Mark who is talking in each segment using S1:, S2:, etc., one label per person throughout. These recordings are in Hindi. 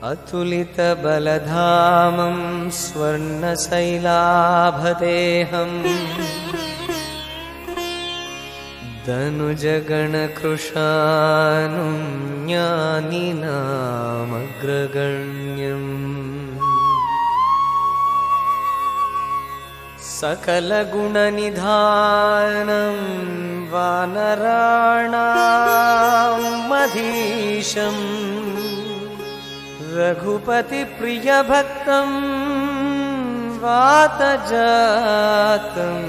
S1: अतुलितबलधामं स्वर्णशैलाभदेहम् दनुजगणकृशानुं ज्ञानिनामग्रगण्यम् सकलगुणनिधानं वानराणां मधीशम् रघुपतिप्रियभक्तं वातजातं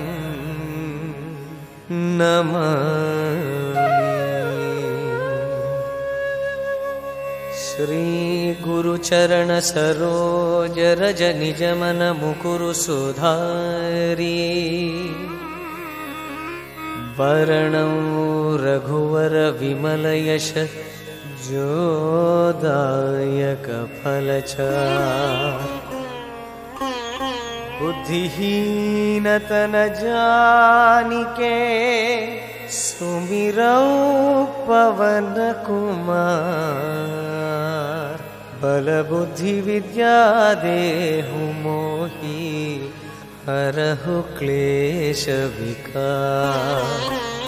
S1: नमामि। श्रीगुरुचरणसरोजरजनिजमनमुकुरु सुधारी वरणं रघुवरविमलयश जोदायकफलचार बुद्धिहीनतन जानिके सुमिरौ पवन कुमार बल बुद्धि विद्या देहु मोहि हरहु क्लेश विकार।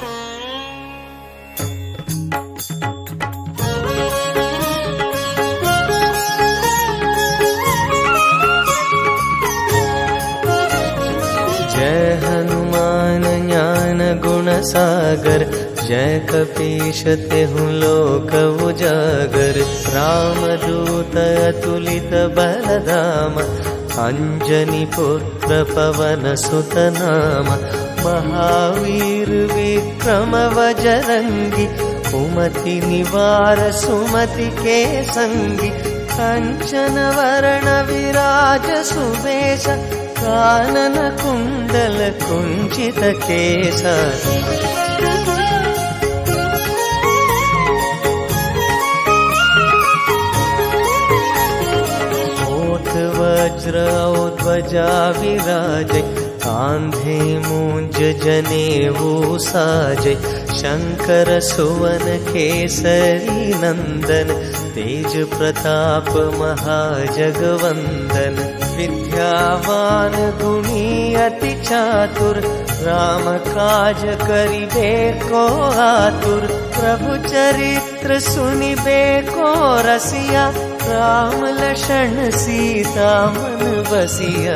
S1: जय हनुमान ज्ञान गुण सागर जय कपीश तेहु लोक उजागर। रामदूत अतुलित बलधाम अंजनी पुत्र पवन सुत नाम। महावीर विक्रम बजरंगी कुमति निवार सुमति के संगी। कंचन वरण विराज सुबेश कानन कुंडल कुंचित केसा। ओठ वज्र ध्वजा विराजे कांधे मूंज जनेऊ साजे। शंकर सुवन केसरी नंदन तेज प्रताप महाजगवंदन। विद्यावान गुणी अति चातुर राम काज करिबे को आतुर। प्रभु चरित्र सुनिबे को रसिया राम लक्षण सीता मन बसिया।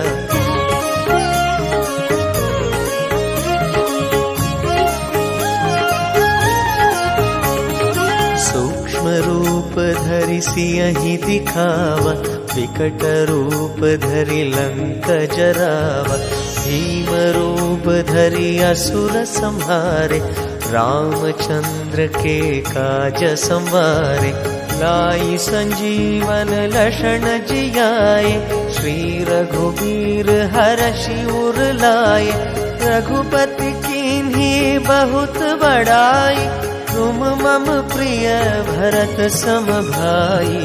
S1: सूक्ष्म रूप धरि सियहि दिखावा विकट रूप धरि लंक जरावा। भीम रूप धरि असुर संहारे रामचंद्र के काज संवारे। लाई संजीवन लक्षण जियाए श्री रघुबीर हरषि उर लाए। रघुपति कीन्ही बहुत बड़ाई तुम मम प्रिय भरत सम भाई।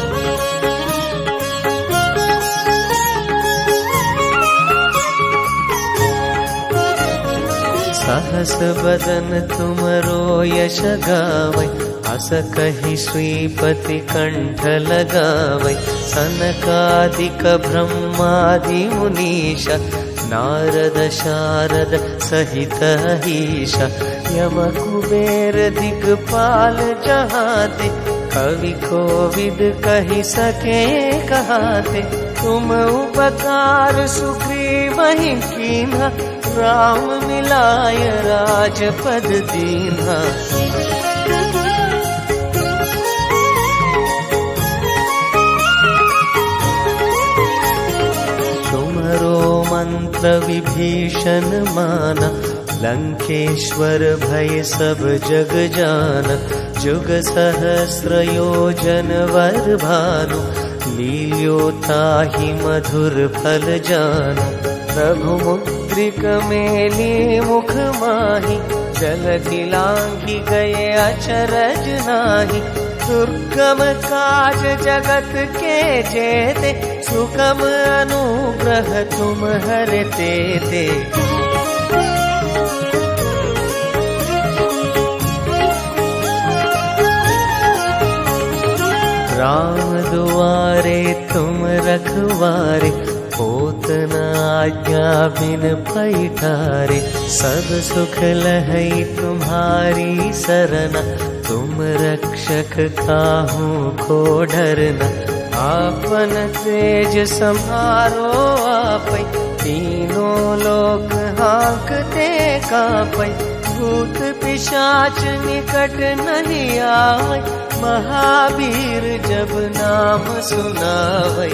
S1: सहस बदन तुमरो यश गावै अस कहि श्रीपति कंठ लगावै। सनकादिक ब्रह्मादि मुनीशा नारद शारद सहित अहीशा। यम कुबेर दिगपाल जहाते कवि कोविद कहि सके कहाते। तुम उपकार सुग्रीवहि कीन्हा राम मिलाय राजपद दीन्हा। तुम्हरो मंत्र विभीषण माना लंकेश्वर भय सब जग जाना। जुग सहस्र योजन वर भानु लील्यो ताहि मधुर फल जानु। रघुमुद्रिक मेली मुख माहि जलधि लांघि गए अचरज नाही। दुर्गम काज जगत के जेते सुगम अनुग्रह तुम हरते ते। राम दुआरे तुम रखवारे, होत न आज्ञा बिन पैठारे। सब सुख लहई तुम्हारी सरना, तुम रक्षक काहू को डरना। आपन तेज सम्हारो आपै, तीनों लोक हाँकते कांपै। भूत पिशाच निकट नहीं आवै, महावीर जब नाम सुनावै।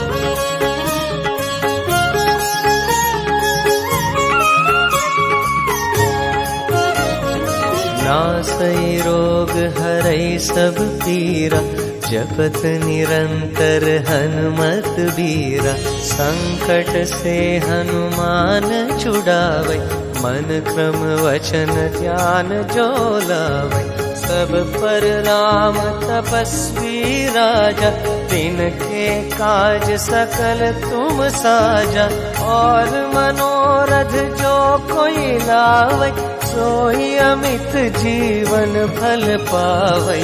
S1: नासै रोग हरै सब पीरा, जपत निरंतर हनुमत बीरा। संकट से हनुमान छुड़ावै, मन क्रम वचन ध्यान जो लावै। सब पर राम तपस्वी राजा, तिनके काज सकल तुम साजा। और मनोरथ जो कोई लावै, सोई अमित जीवन फल पावै।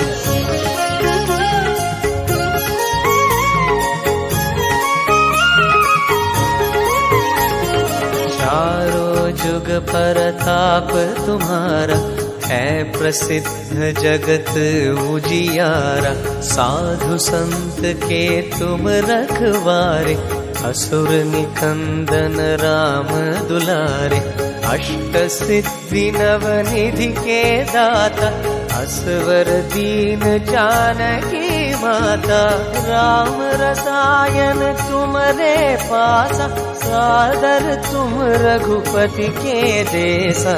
S1: चारों जुग परताप तुम्हारा, है प्रसिद्ध जगत उजियारा। साधु संत के तुम रखवारे, असुर निकंदन राम दुलारे। अष्ट सिद्धि नवनिधि के दाता, असवर दीन जानकी माता। राम रसायन तुमरे पासा, सादर तुम रघुपति के देसा।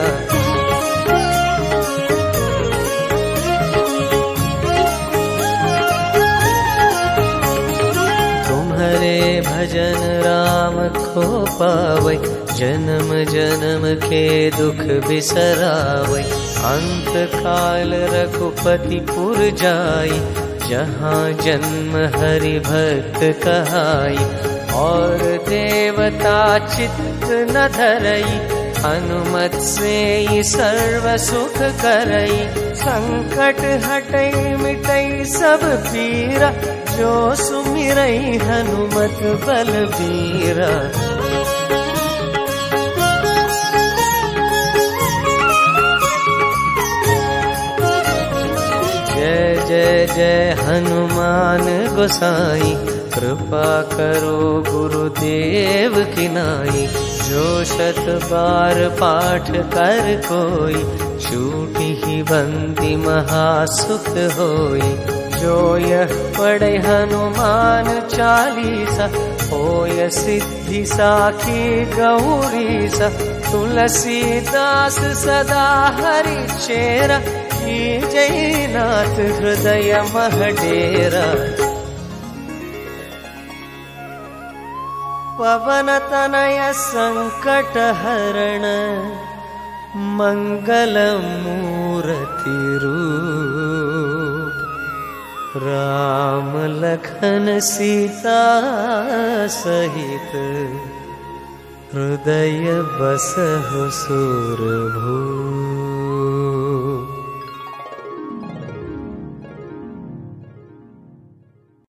S1: तुम्हारे भजन राम को पावै, जन्म जन्म के दुख बिसरावै। अंत काल रघुपति पुर जाई, जहाँ जन्म हरि भक्त कहाई। और देवता चित्त न धरई, हनुमत से सर्व सुख करई। संकट हटई मिटई सब पीरा, जो सुमिरई हनुमत बलबीरा। जय जय जय हनुमान गोसाई, कृपा करो गुरुदेव की नाई। जो शत बार पाठ कर कोई, छूटी ही बंदी महासुख होई। जो यह पढ़े हनुमान चालीसा, होय सिद्धि साखी गौरीसा। तुलसीदास सदा हरि चेरा, जय नाथ हृदय मह डेरा। पवन तनय संकट हरण, मंगल मूर्ति रूप। राम लखन सीता सहित, हृदय बसहु सुरभूप।